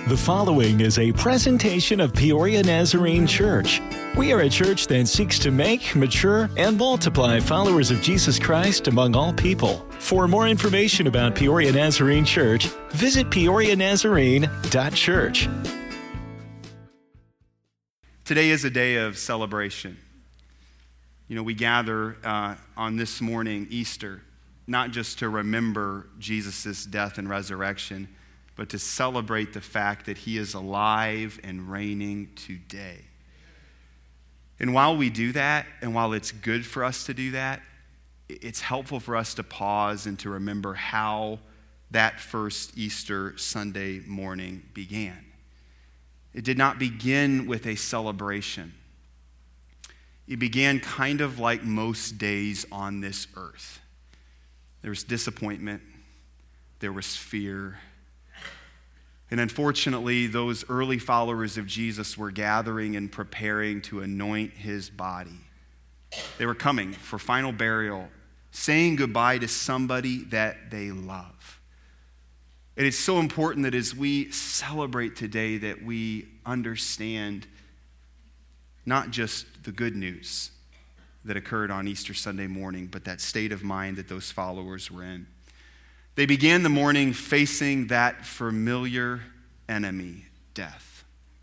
The following is a presentation of Peoria Nazarene Church. We are a church that seeks to make, mature, and multiply followers of Jesus Christ among all people. For more information about Peoria Nazarene Church, visit peorianazarene.church. Today is a day of celebration. You know, we gather on this morning, Easter, not just to remember Jesus' death and resurrection, but to celebrate the fact that he is alive and reigning today. And while we do that, and while it's good for us to do that, it's helpful for us to pause and to remember how that first Easter Sunday morning began. It did not begin with a celebration. It began kind of like most days on this earth. There was disappointment, there was fear, and unfortunately, those early followers of Jesus were gathering and preparing to anoint his body. They were coming for final burial, saying goodbye to somebody that they love. And it's so important that as we celebrate today that we understand not just the good news that occurred on Easter Sunday morning, but that state of mind that those followers were in. They began the morning facing that familiar enemy, death.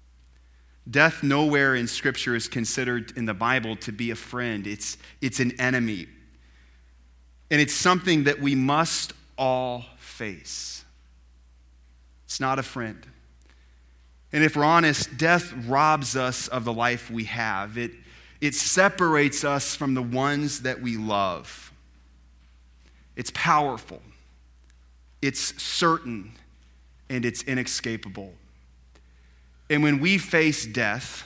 Death nowhere in Scripture is considered in the Bible to be a friend. It's an enemy. And it's something that we must all face. It's not a friend. And if we're honest, death robs us of the life we have. It separates us from the ones that we love. It's powerful. It's certain, and it's inescapable. And when we face death,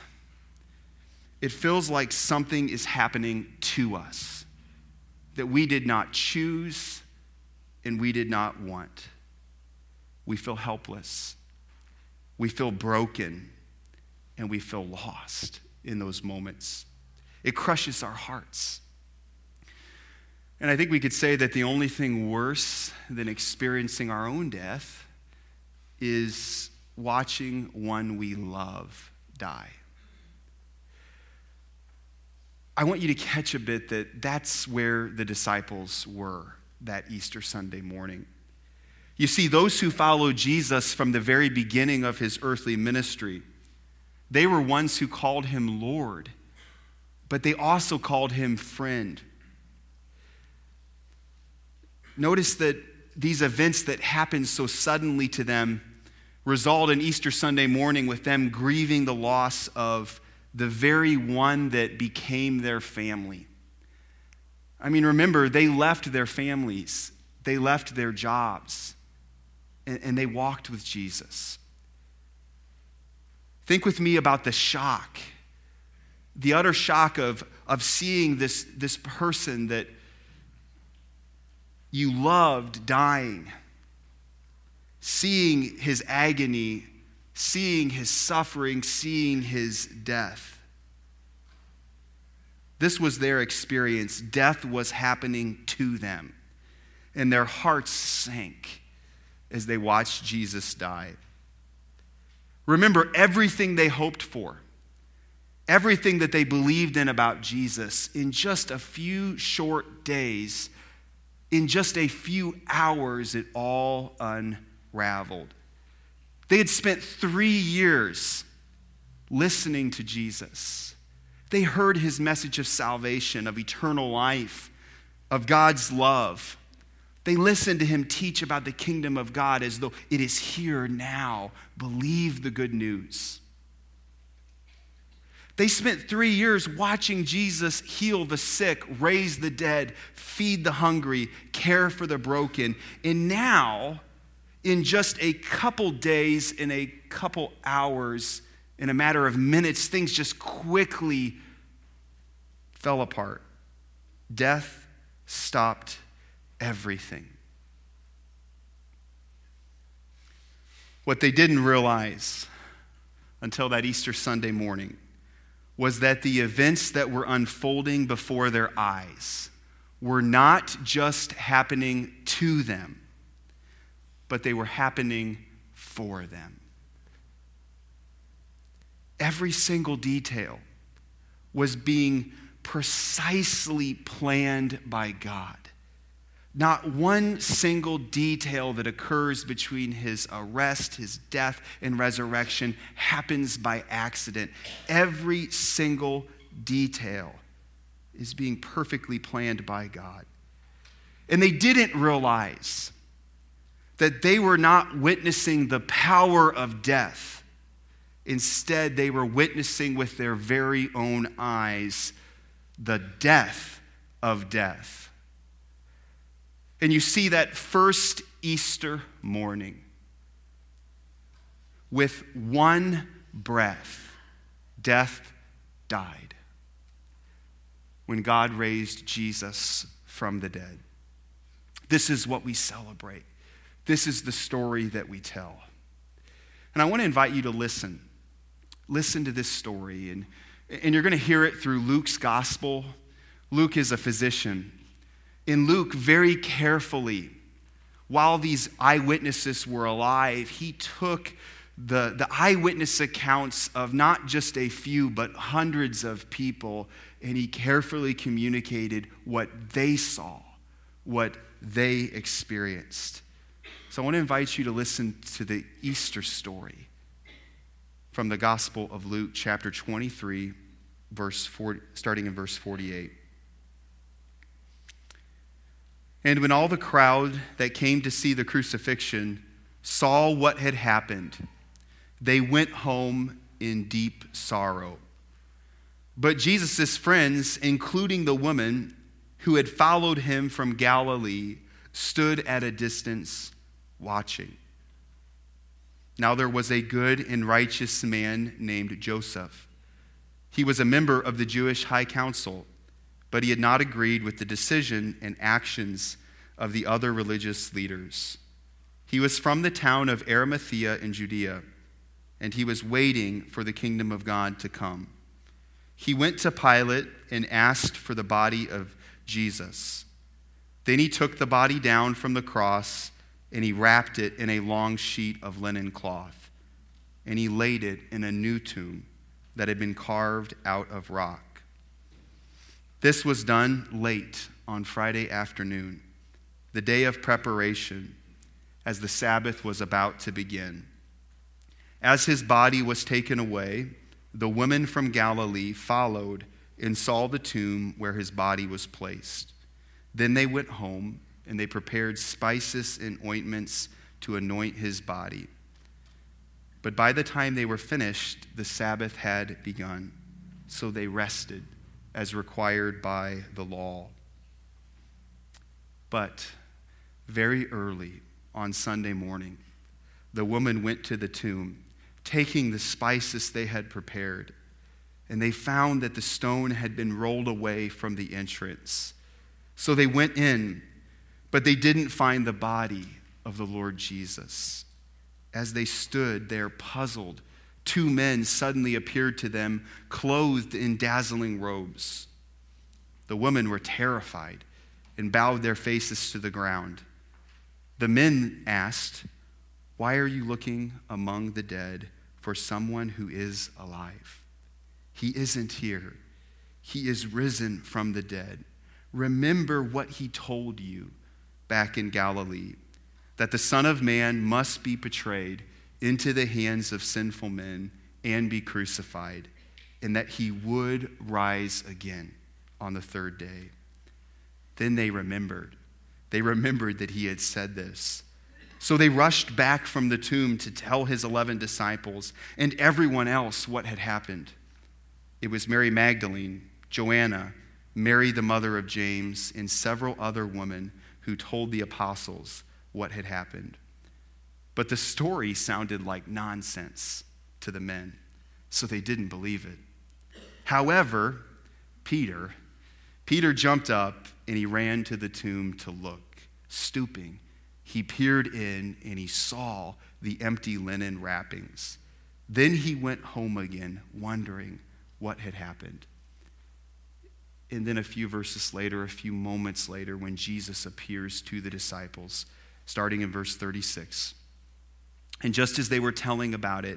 it feels like something is happening to us that we did not choose and we did not want. We feel helpless, we feel broken, and we feel lost in those moments. It crushes our hearts. And I think we could say that the only thing worse than experiencing our own death is watching one we love die. I want you to catch a bit that that's where the disciples were that Easter Sunday morning. You see, those who followed Jesus from the very beginning of his earthly ministry, they were ones who called him Lord, but they also called him friend. Notice that these events that happened so suddenly to them result in Easter Sunday morning with them grieving the loss of the very one that became their family. I mean, remember, they left their families, they left their jobs, and they walked with Jesus. Think with me about the shock, the utter shock of seeing this person that you loved dying, seeing his agony, seeing his suffering, seeing his death. This was their experience. Death was happening to them, and their hearts sank as they watched Jesus die. Remember, everything they hoped for, everything that they believed in about Jesus, in just a few short days, in just a few hours, it all unraveled. They had spent 3 years listening to Jesus. They heard his message of salvation, of eternal life, of God's love. They listened to him teach about the kingdom of God as though it is here now. Believe the good news. They spent 3 years watching Jesus heal the sick, raise the dead, feed the hungry, care for the broken. And now, in just a couple days, in a couple hours, in a matter of minutes, things just quickly fell apart. Death stopped everything. What they didn't realize until that Easter Sunday morning was that the events that were unfolding before their eyes were not just happening to them, but they were happening for them. Every single detail was being precisely planned by God. Not one single detail that occurs between his arrest, his death, and resurrection happens by accident. Every single detail is being perfectly planned by God. And they didn't realize that they were not witnessing the power of death. Instead, they were witnessing with their very own eyes the death of death. And you see that first Easter morning, with one breath, death died when God raised Jesus from the dead. This is what we celebrate. This is the story that we tell. And I want to invite you to listen. Listen to this story. And you're going to hear it through Luke's gospel. Luke is a physician. In Luke, very carefully, while these eyewitnesses were alive, he took the eyewitness accounts of not just a few, but hundreds of people, and he carefully communicated what they saw, what they experienced. So I want to invite you to listen to the Easter story from the Gospel of Luke, chapter 23, starting in verse 48. And when all the crowd that came to see the crucifixion saw what had happened, they went home in deep sorrow. But Jesus' friends, including the woman who had followed him from Galilee, stood at a distance watching. Now there was a good and righteous man named Joseph. He was a member of the Jewish High Council, but he had not agreed with the decision and actions of the other religious leaders. He was from the town of Arimathea in Judea, and he was waiting for the kingdom of God to come. He went to Pilate and asked for the body of Jesus. Then he took the body down from the cross, and he wrapped it in a long sheet of linen cloth, and he laid it in a new tomb that had been carved out of rock. This was done late on Friday afternoon, the day of preparation, as the Sabbath was about to begin. As his body was taken away, the women from Galilee followed and saw the tomb where his body was placed. Then they went home, and they prepared spices and ointments to anoint his body. But by the time they were finished, the Sabbath had begun, so they rested as required by the law. But very early on Sunday morning, the woman went to the tomb, taking the spices they had prepared, and they found that the stone had been rolled away from the entrance. So they went in, but they didn't find the body of the Lord Jesus. As they stood there puzzled, two men suddenly appeared to them, clothed in dazzling robes. The women were terrified and bowed their faces to the ground. The men asked, "Why are you looking among the dead for someone who is alive? He isn't here. He is risen from the dead. Remember what he told you back in Galilee, that the Son of Man must be betrayed into the hands of sinful men and be crucified, and that he would rise again on the third day." Then they remembered. They remembered that he had said this. So they rushed back from the tomb to tell his 11 disciples and everyone else what had happened. It was Mary Magdalene, Joanna, Mary the mother of James, and several other women who told the apostles what had happened. But the story sounded like nonsense to the men, so they didn't believe it. However, Peter jumped up and he ran to the tomb to look. Stooping, he peered in and he saw the empty linen wrappings. Then he went home again, wondering what had happened. And then a few verses later, a few moments later, when Jesus appears to the disciples, starting in verse 36. And just as they were telling about it,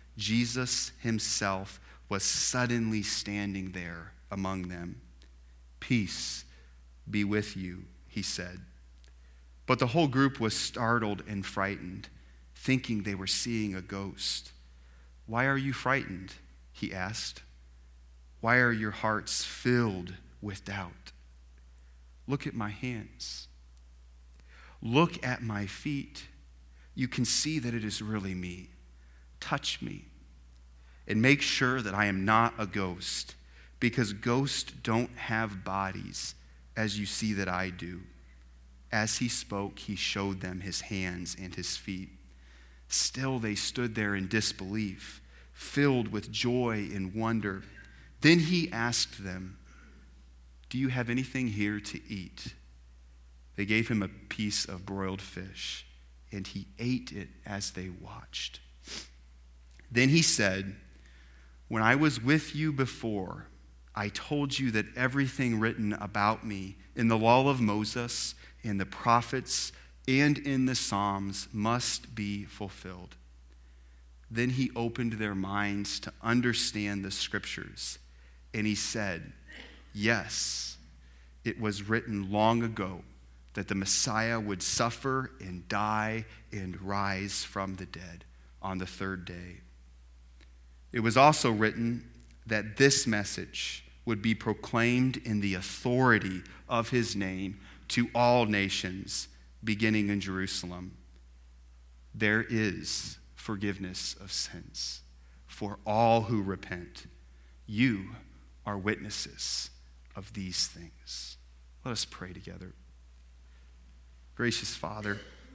Jesus himself was suddenly standing there among them. "Peace be with you," he said. But the whole group was startled and frightened, thinking they were seeing a ghost. "Why are you frightened?" he asked. "Why are your hearts filled with doubt? Look at my hands. Look at my feet. You can see that it is really me. Touch me and make sure that I am not a ghost, because ghosts don't have bodies as you see that I do." As he spoke, he showed them his hands and his feet. Still they stood there in disbelief, filled with joy and wonder. Then he asked them, "Do you have anything here to eat?" They gave him a piece of broiled fish, and he ate it as they watched. Then he said, "When I was with you before, I told you that everything written about me in the law of Moses, in the prophets, and in the Psalms must be fulfilled." Then he opened their minds to understand the scriptures, and he said, "Yes, it was written long ago that the Messiah would suffer and die and rise from the dead on the third day. It was also written that this message would be proclaimed in the authority of his name to all nations, beginning in Jerusalem. There is forgiveness of sins for all who repent. You are witnesses of these things." Let us pray together. Gracious Father,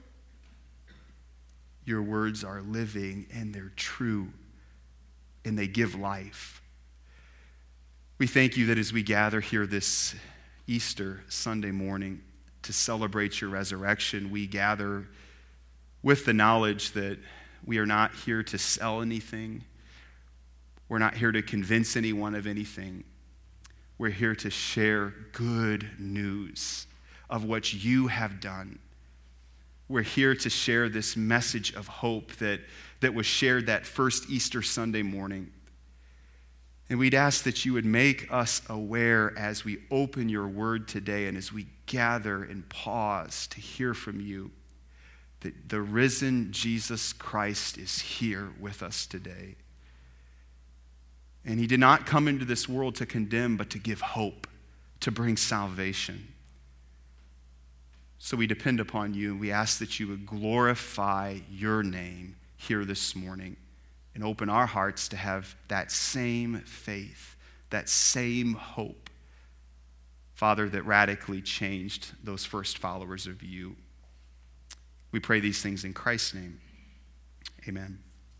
your words are living and they're true and they give life. We thank you that as we gather here this Easter Sunday morning to celebrate your resurrection, we gather with the knowledge that we are not here to sell anything. We're not here to convince anyone of anything. We're here to share good news of what you have done. We're here to share this message of hope that was shared that first Easter Sunday morning. And we'd ask that you would make us aware as we open your word today and as we gather and pause to hear from you, that the risen Jesus Christ is here with us today. And he did not come into this world to condemn, but to give hope, to bring salvation. So we depend upon you, and we ask that you would glorify your name here this morning and open our hearts to have that same faith, that same hope, Father, that radically changed those first followers of you. We pray these things in Christ's name. Amen.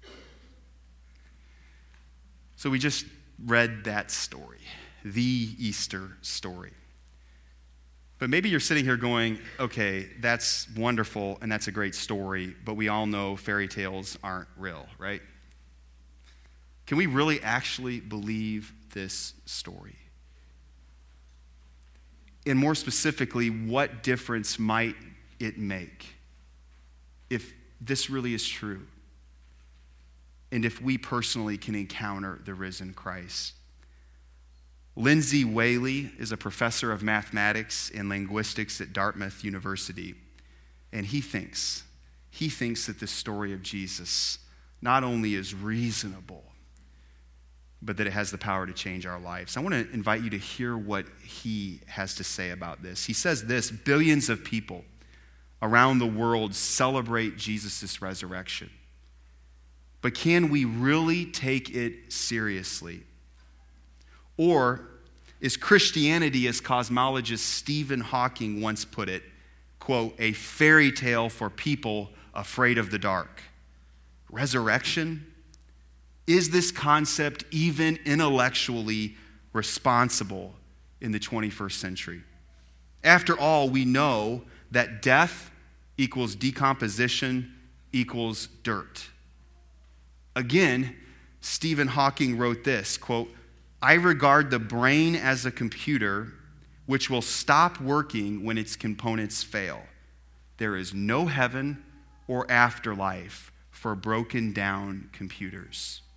So we just read that story, the Easter story. But maybe you're sitting here going, okay, that's wonderful and that's a great story, but we all know fairy tales aren't real, right? Can we really actually believe this story? And more specifically, what difference might it make if this really is true? And if we personally can encounter the risen Christ? Lindsay Whaley is a professor of mathematics and linguistics at Dartmouth University. And he thinks that the story of Jesus not only is reasonable, but that it has the power to change our lives. I want to invite you to hear what he has to say about this. He says this: billions of people around the world celebrate Jesus' resurrection. But can we really take it seriously? Or is Christianity, as cosmologist Stephen Hawking once put it, quote, a fairy tale for people afraid of the dark? Resurrection? Is this concept even intellectually responsible in the 21st century? After all, we know that death equals decomposition equals dirt. Again, Stephen Hawking wrote this, quote, I regard the brain as a computer which will stop working when its components fail. There is no heaven or afterlife for broken down computers.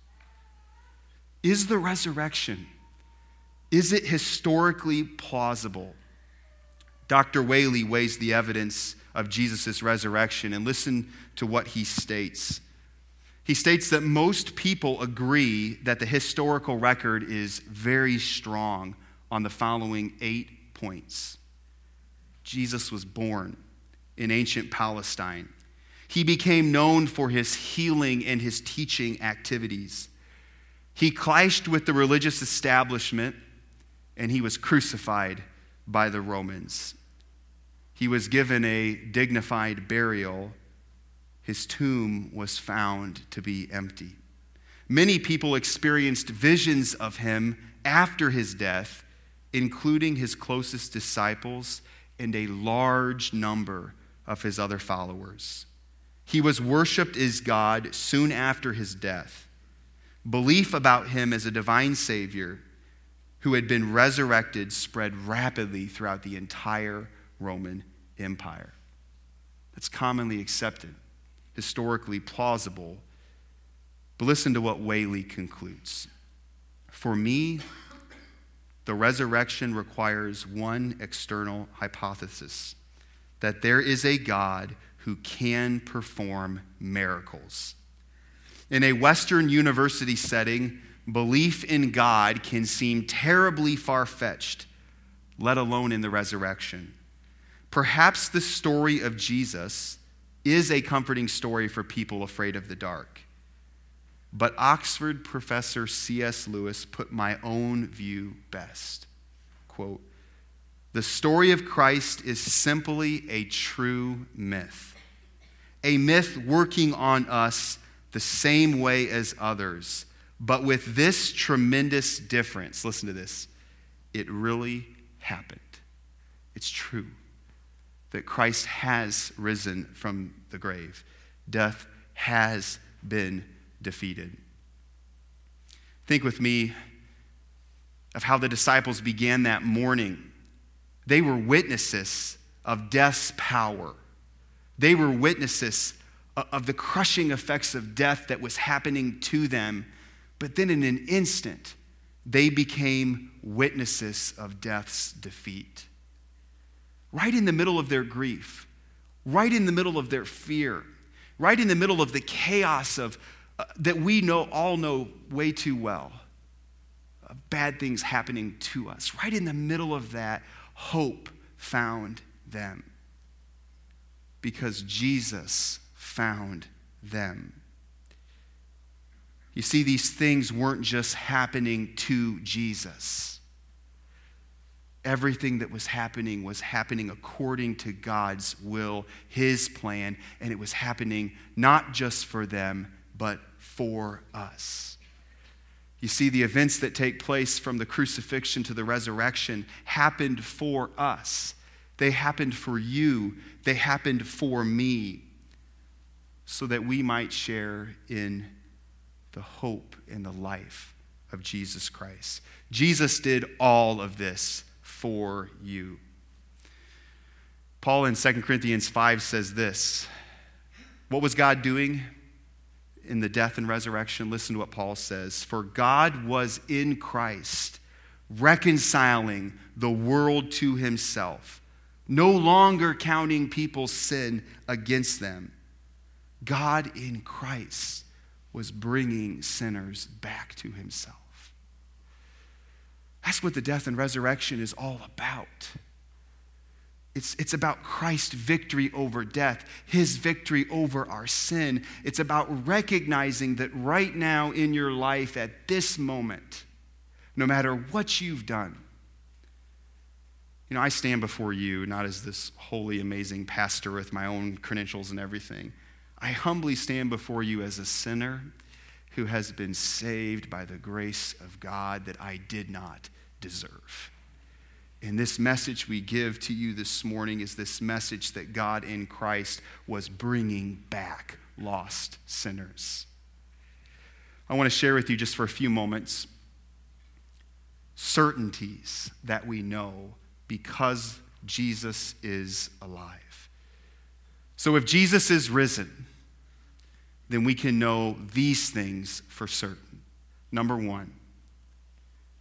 Is the resurrection, is it historically plausible? Dr. Whaley weighs the evidence of Jesus' resurrection, and listen to what he states. He states that most people agree that the historical record is very strong on the following 8 points. Jesus was born in ancient Palestine. He became known for his healing and his teaching activities. He clashed with the religious establishment, and he was crucified by the Romans. He was given a dignified burial. His tomb was found to be empty. Many people experienced visions of him after his death, including his closest disciples and a large number of his other followers. He was worshiped as God soon after his death. Belief about him as a divine Savior who had been resurrected spread rapidly throughout the entire Roman Empire. That's commonly accepted, historically plausible. But listen to what Whaley concludes. For me, the resurrection requires one external hypothesis, that there is a God who can perform miracles. In a Western university setting, belief in God can seem terribly far-fetched, let alone in the resurrection. Perhaps the story of Jesus is a comforting story for people afraid of the dark. But Oxford professor C.S. Lewis put my own view best. Quote, "The story of Christ is simply a true myth. A myth working on us the same way as others, but with this tremendous difference." Listen to this. It really happened. It's true that Christ has risen from the grave. Death has been defeated. Think with me of how the disciples began that morning. They were witnesses of death's power. They were witnesses of the crushing effects of death that was happening to them. But then in an instant, they became witnesses of death's defeat. Right in the middle of their grief, right in the middle of their fear, right in the middle of the chaos of that we all know way too well, bad things happening to us. Right in the middle of that, hope found them because Jesus found them. You see, these things weren't just happening to Jesus. Everything that was happening according to God's will, his plan, and it was happening not just for them, but for us. You see, the events that take place from the crucifixion to the resurrection happened for us. They happened for you. They happened for me, so that we might share in the hope and the life of Jesus Christ. Jesus did all of this for you. Paul in 2 Corinthians 5 says this. What was God doing in the death and resurrection? Listen to what Paul says. For God was in Christ, reconciling the world to himself, no longer counting people's sin against them. God in Christ was bringing sinners back to himself. That's what the death and resurrection is all about. It's about Christ's victory over death, his victory over our sin. It's about recognizing that right now in your life at this moment, no matter what you've done, I stand before you not as this holy, amazing pastor with my own credentials and everything. I humbly stand before you as a sinner who has been saved by the grace of God that I did not deserve. And this message we give to you this morning is this message that God in Christ was bringing back lost sinners. I want to share with you just for a few moments certainties that we know because Jesus is alive. So if Jesus is risen, then we can know these things for certain. Number one,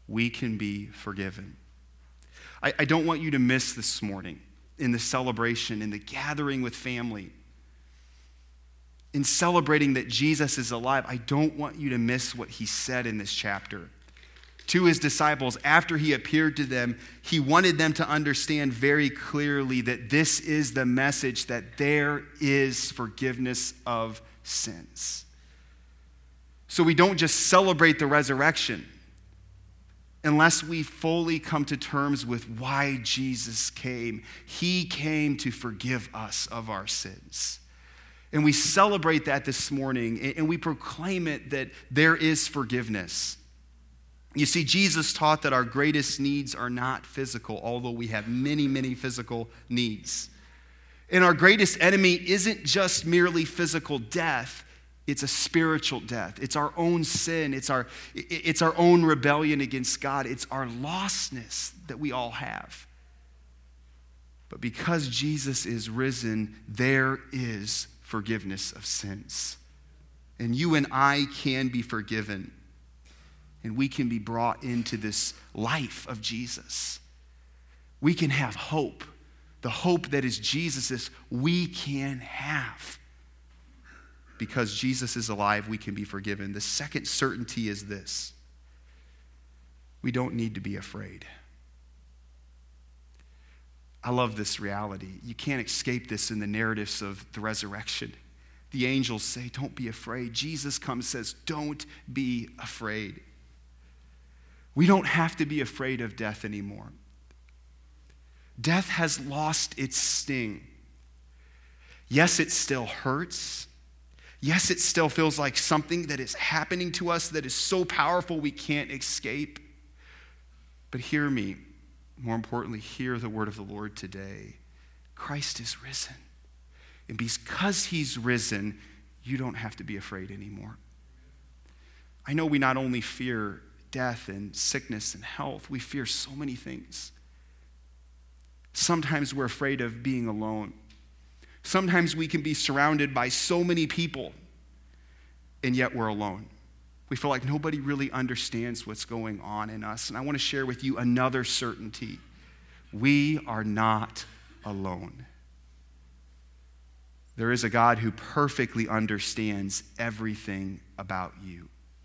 we can be forgiven. I don't want you to miss this morning in the celebration, in the gathering with family, in celebrating that Jesus is alive. I don't want you to miss what he said in this chapter. To his disciples, after he appeared to them, he wanted them to understand very clearly that this is the message, that there is forgiveness of sins. So we don't just celebrate the resurrection unless we fully come to terms with why Jesus came. He came to forgive us of our sins. And we celebrate that this morning, and we proclaim it that there is forgiveness. You see, Jesus taught that our greatest needs are not physical, although we have many, many physical needs. And our greatest enemy isn't just merely physical death, it's a spiritual death. It's our own sin, it's our own rebellion against God, it's our lostness that we all have. But because Jesus is risen, there is forgiveness of sins. And you and I can be forgiven. And we can be brought into this life of Jesus. We can have hope. The hope that is Jesus's, we can have. Because Jesus is alive, we can be forgiven. The second certainty is this: we don't need to be afraid. I love this reality. You can't escape this in the narratives of the resurrection. The angels say, don't be afraid. Jesus comes and says, don't be afraid. We don't have to be afraid of death anymore. Death has lost its sting. Yes, it still hurts. Yes, it still feels like something that is happening to us that is so powerful we can't escape. But hear me. More importantly, hear the word of the Lord today. Christ is risen. And because he's risen, you don't have to be afraid anymore. I know we not only fear death and sickness and health, we fear so many things. Sometimes we're afraid of being alone. Sometimes we can be surrounded by so many people, and yet we're alone. We feel like nobody really understands what's going on in us. And I want to share with you another certainty. We are not alone. There is a God who perfectly understands everything about you.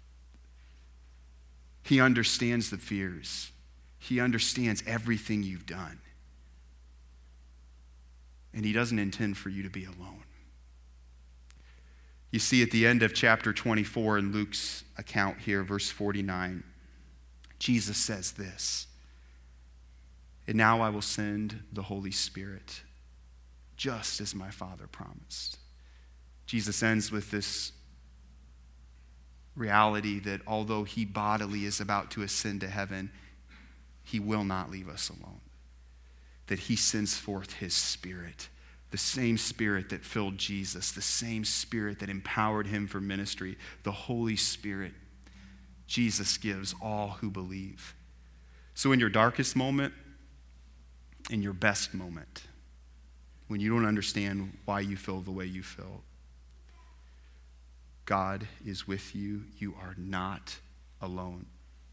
He understands the fears. He understands everything you've done. And he doesn't intend for you to be alone. You see at the end of chapter 24 in Luke's account here, verse 49, Jesus says this, "And now I will send the Holy Spirit, just as my Father promised." Jesus ends with this reality that although he bodily is about to ascend to heaven, he will not leave us alone. That he sends forth his Spirit, the same Spirit that filled Jesus, the same Spirit that empowered him for ministry, the Holy Spirit, Jesus gives all who believe. So in your darkest moment, in your best moment, when you don't understand why you feel the way you feel, God is with you. You are not alone.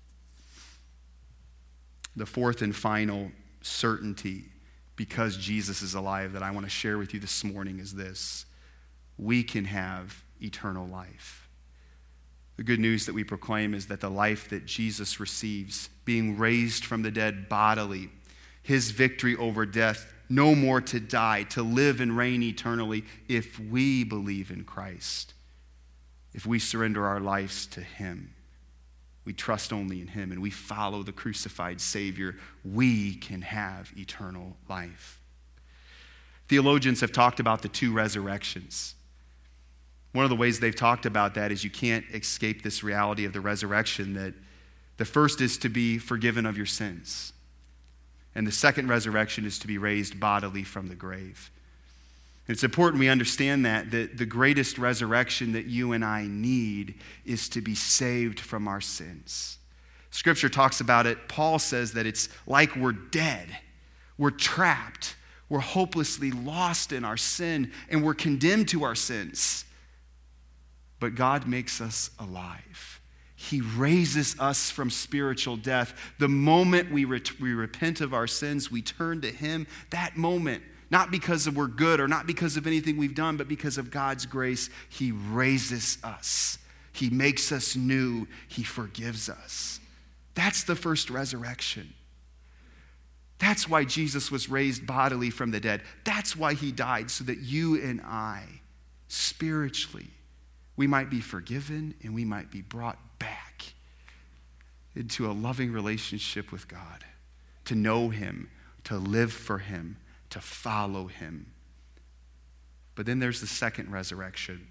The fourth and final certainty, because Jesus is alive, that I want to share with you this morning is this: we can have eternal life. The good news that we proclaim is that the life that Jesus receives, being raised from the dead bodily, his victory over death, no more to die, to live and reign eternally, if we believe in Christ, if we surrender our lives to him, we trust only in him, and we follow the crucified Savior, we can have eternal life. Theologians have talked about the two resurrections. One of the ways they've talked about that is you can't escape this reality of the resurrection, that the first is to be forgiven of your sins, and the second resurrection is to be raised bodily from the grave. It's important we understand that the greatest resurrection that you and I need is to be saved from our sins. Scripture talks about it. Paul says that it's like we're dead. We're trapped. We're hopelessly lost in our sin, and we're condemned to our sins. But God makes us alive. He raises us from spiritual death. The moment we repent of our sins, we turn to him. That moment, not because we're good or not because of anything we've done, but because of God's grace, he raises us. He makes us new. He forgives us. That's the first resurrection. That's why Jesus was raised bodily from the dead. That's why he died, so that you and I, spiritually, we might be forgiven and we might be brought back into a loving relationship with God, to know him, to live for him, to follow him. But then there's the second resurrection.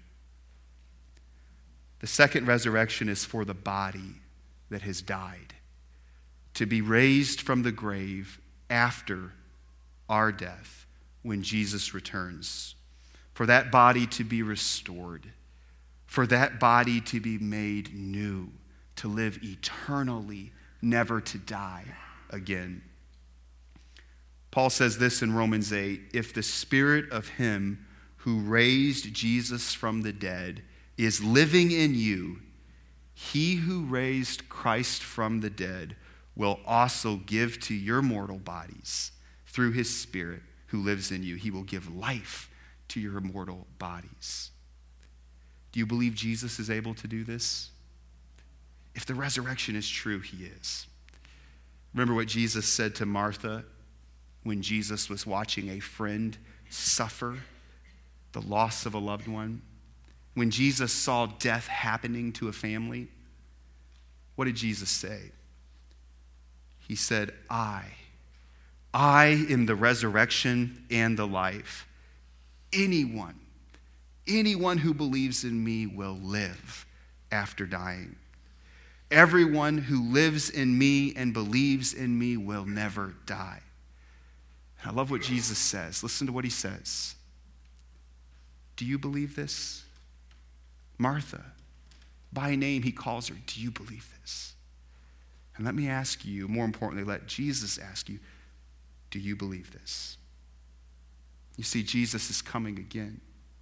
The second resurrection is for the body that has died, to be raised from the grave after our death when Jesus returns, for that body to be restored, for that body to be made new, to live eternally, never to die again. Paul says this in Romans 8, if the spirit of him who raised Jesus from the dead is living in you, he who raised Christ from the dead will also give to your mortal bodies through his Spirit who lives in you. He will give life to your mortal bodies. Do you believe Jesus is able to do this? If the resurrection is true, he is. Remember what Jesus said to Martha when Jesus was watching a friend suffer the loss of a loved one? When Jesus saw death happening to a family, what did Jesus say? He said, I am the resurrection and the life. Anyone who believes in me will live after dying. Everyone who lives in me and believes in me will never die. And I love what Jesus says. Listen to what he says. Do you believe this? Martha, by name he calls her. Do you believe this? And let me ask you, more importantly, let Jesus ask you, do you believe this? You see, Jesus is coming again.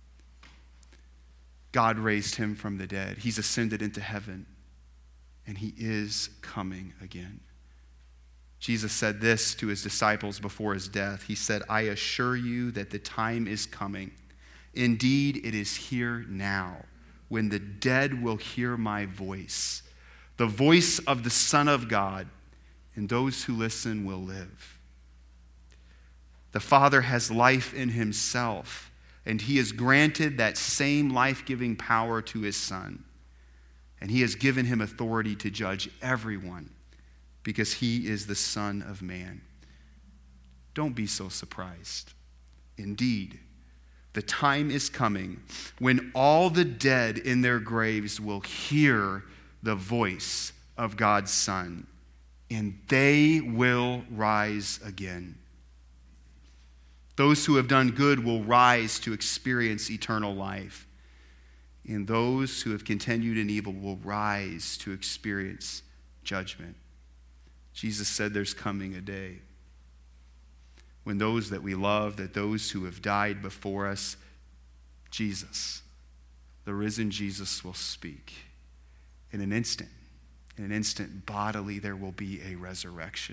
God raised him from the dead. He's ascended into heaven, and he is coming again. Jesus said this to his disciples before his death. He said, I assure you that the time is coming. Indeed, it is here now, when the dead will hear my voice, the voice of the Son of God, and those who listen will live. The Father has life in himself, and he has granted that same life-giving power to his Son. And he has given him authority to judge everyone because he is the Son of Man. Don't be so surprised. Indeed, the time is coming when all the dead in their graves will hear the voice of God's Son, and they will rise again. Those who have done good will rise to experience eternal life, and those who have continued in evil will rise to experience judgment. Jesus said there's coming a day when those that we love, that those who have died before us, Jesus, the risen Jesus, will speak. In an instant, bodily, there will be a resurrection.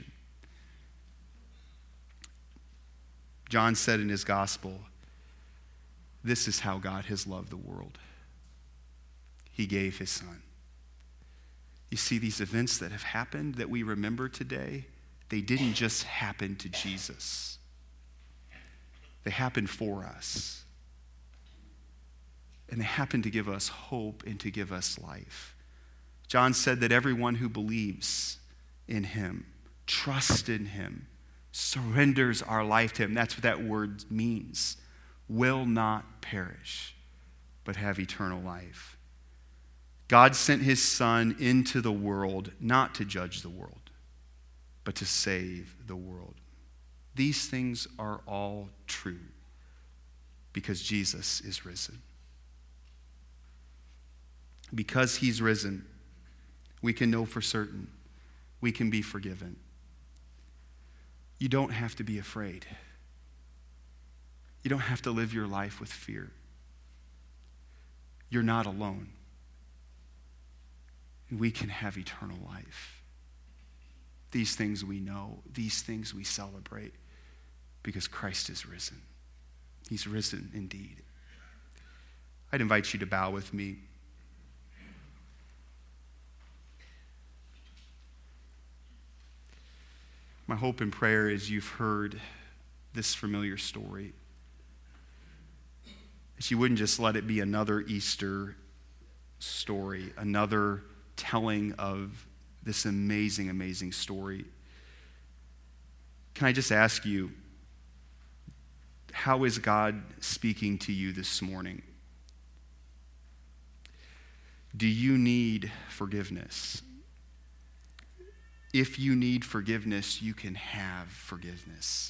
John said in his gospel, this is how God has loved the world. He gave his Son. You see, these events that have happened that we remember today, they didn't just happen to Jesus. They happened for us. And they happened to give us hope and to give us life. John said that everyone who believes in him, trusts in him, surrenders our life to him, that's what that word means, will not perish, but have eternal life. God sent his Son into the world not to judge the world, but to save the world. These things are all true because Jesus is risen. Because he's risen, we can know for certain we can be forgiven. You don't have to be afraid. You don't have to live your life with fear. You're not alone. and we can have eternal life. These things we know, these things we celebrate because Christ is risen. He's risen indeed. I'd invite you to bow with me. My hope and prayer is you've heard this familiar story, that you wouldn't just let it be another Easter story, another telling of this amazing, amazing story. Can I just ask you, how is God speaking to you this morning? Do you need forgiveness? If you need forgiveness, you can have forgiveness.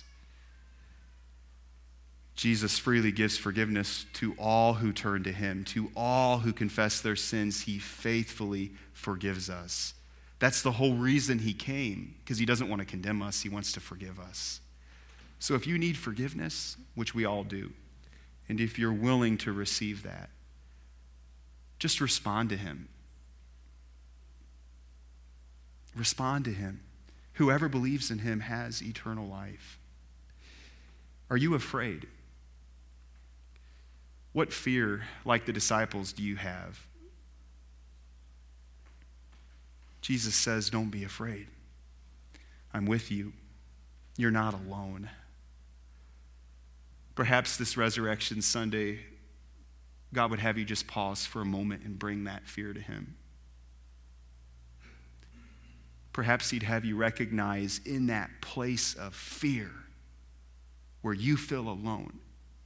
Jesus freely gives forgiveness to all who turn to him, to all who confess their sins. He faithfully forgives us. That's the whole reason he came, because he doesn't want to condemn us. He wants to forgive us. So if you need forgiveness, which we all do, and if you're willing to receive that, just respond to him. Respond to him. Whoever believes in him has eternal life. Are you afraid? What fear, like the disciples, do you have? Jesus says, don't be afraid. I'm with you. You're not alone. Perhaps this Resurrection Sunday, God would have you just pause for a moment and bring that fear to him. Perhaps he'd have you recognize in that place of fear where you feel alone,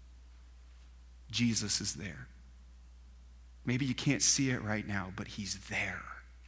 Jesus is there. Maybe you can't see it right now, but he's there.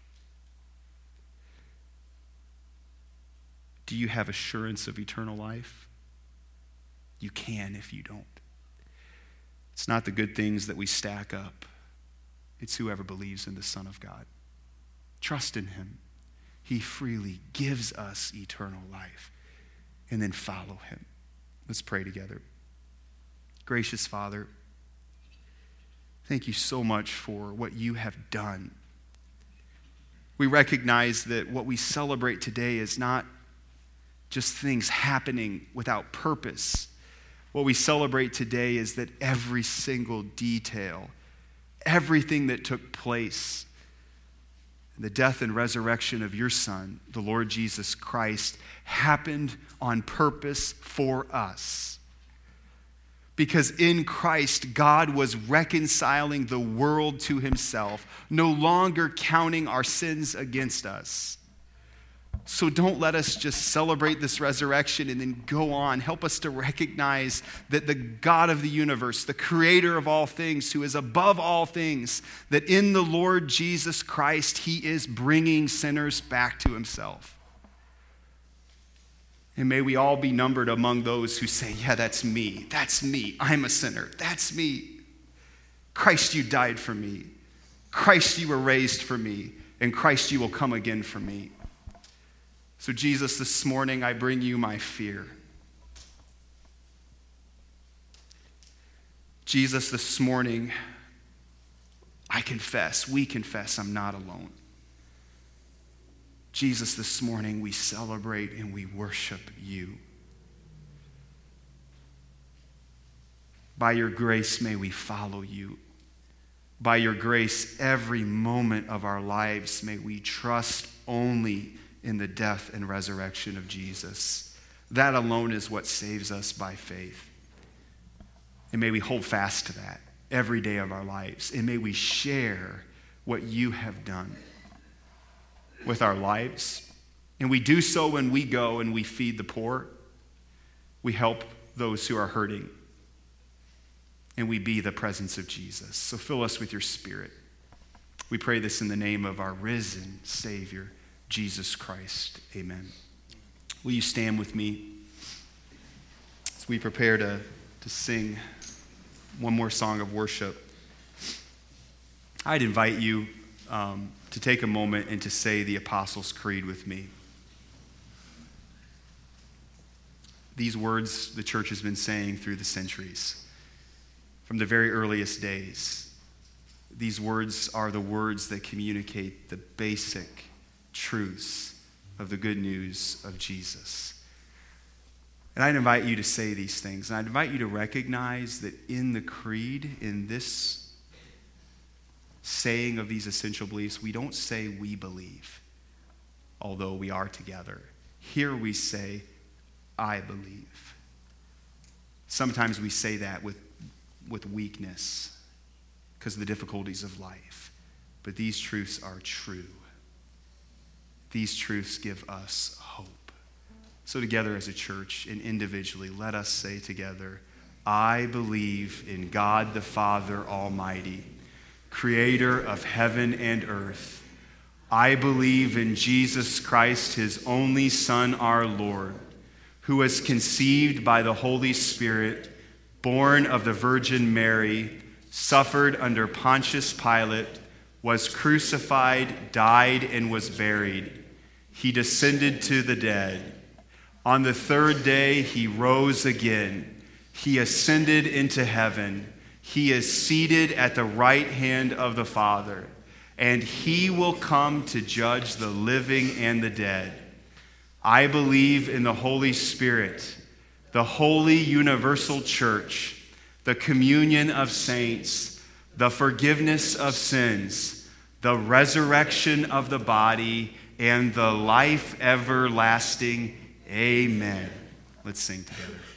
Do you have assurance of eternal life? You can if you don't. It's not the good things that we stack up. It's whoever believes in the Son of God. Trust in him. He freely gives us eternal life. And then follow him. Let's pray together. Gracious Father, thank you so much for what you have done. We recognize that what we celebrate today is not just things happening without purpose. What we celebrate today is that every single detail, everything that took place, the death and resurrection of your Son, the Lord Jesus Christ, happened on purpose for us. Because in Christ, God was reconciling the world to himself, no longer counting our sins against us. So don't let us just celebrate this resurrection and then go on. Help us to recognize that the God of the universe, the creator of all things, who is above all things, that in the Lord Jesus Christ, he is bringing sinners back to himself. And may we all be numbered among those who say, yeah, that's me. That's me. I'm a sinner. That's me. Christ, you died for me. Christ, you were raised for me. And Christ, you will come again for me. So Jesus, this morning I bring you my fear. Jesus, this morning we confess I'm not alone. Jesus, this morning we celebrate and we worship you. By your grace, may we follow you. By your grace, every moment of our lives, may we trust only in the death and resurrection of Jesus. That alone is what saves us by faith. And may we hold fast to that every day of our lives. And may we share what you have done with our lives. And we do so when we go and we feed the poor. We help those who are hurting. And we be the presence of Jesus. So fill us with your Spirit. We pray this in the name of our risen Savior, Jesus Christ. Amen. Will you stand with me as we prepare to sing one more song of worship? I'd invite you to take a moment and to say the Apostles' Creed with me. These words the church has been saying through the centuries, from the very earliest days. These words are the words that communicate the basic truths of the good news of Jesus. And I'd invite you to say these things. And I'd invite you to recognize that in the creed, in this saying of these essential beliefs, we don't say we believe, although we are together. Here we say, I believe. Sometimes we say that with weakness because of the difficulties of life. But these truths are true. These truths give us hope. So together as a church and individually, let us say together, I believe in God the Father Almighty, creator of heaven and earth. I believe in Jesus Christ, his only Son, our Lord, who was conceived by the Holy Spirit, born of the Virgin Mary, suffered under Pontius Pilate, was crucified, died, and was buried. He descended to the dead. On the third day, he rose again. He ascended into heaven. He is seated at the right hand of the Father, and he will come to judge the living and the dead. I believe in the Holy Spirit, the holy universal church, the communion of saints, the forgiveness of sins, the resurrection of the body, and the life everlasting. Amen. Let's sing together.